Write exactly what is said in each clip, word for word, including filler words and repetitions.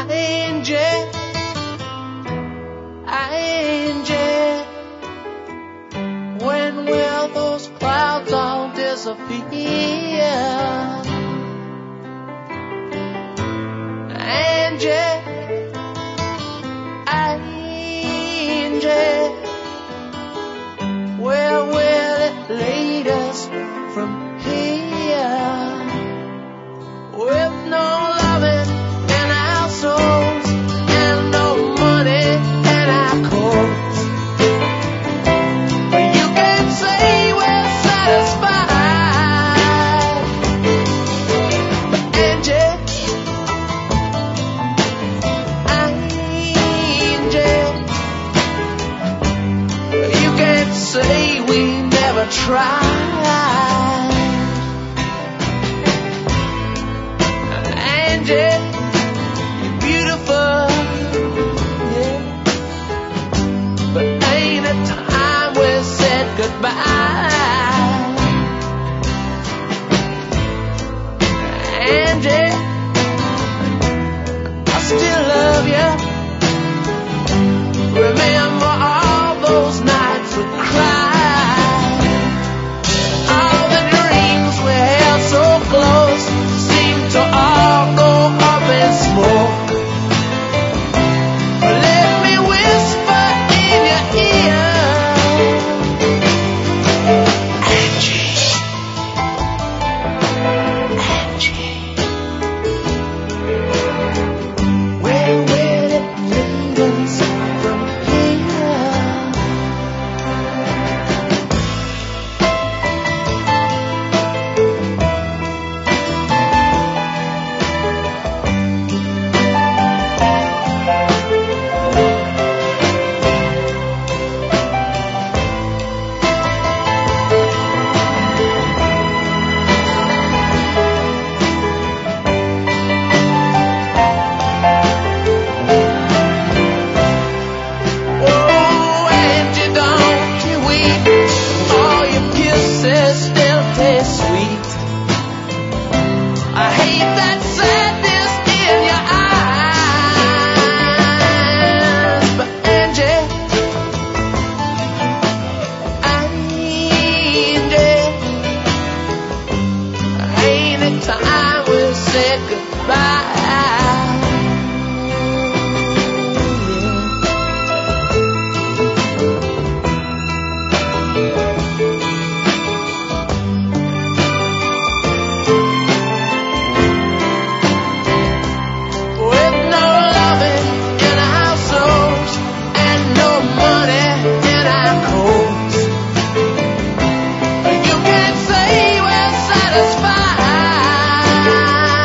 Angie, Angie, when will those clouds all disappear? Angie, Angie, where will it lead us from here? With no loving in our souls and no money in our coats, you can say we're satisfied. But Angie, Angie, you can't say we never tried. Angie, you're beautiful, yeah. But ain't it time we said goodbye? Angie, I still love you. Remember all those nights we cried. All the dreams we held so close seem to all go up in smoke. Let me whisper in your ear, Angie, Angie, where will it lead us from here? Oh, Angie, don't you weep. All your kisses still taste sweet. I hate that sadness in your eyes. But Angie, Angie, ain't it time we said goodbye? With no loving in our souls and no money in our coats, you can't say we're satisfied.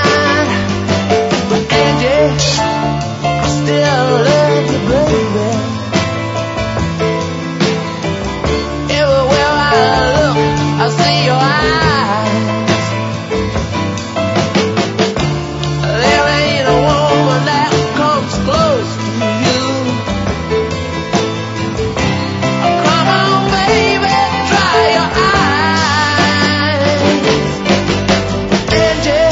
But Angie, I still love you, baby. Everywhere I look, I see your eyes. There ain't a woman that comes close to you. Come on, baby, dry your eyes. Angie,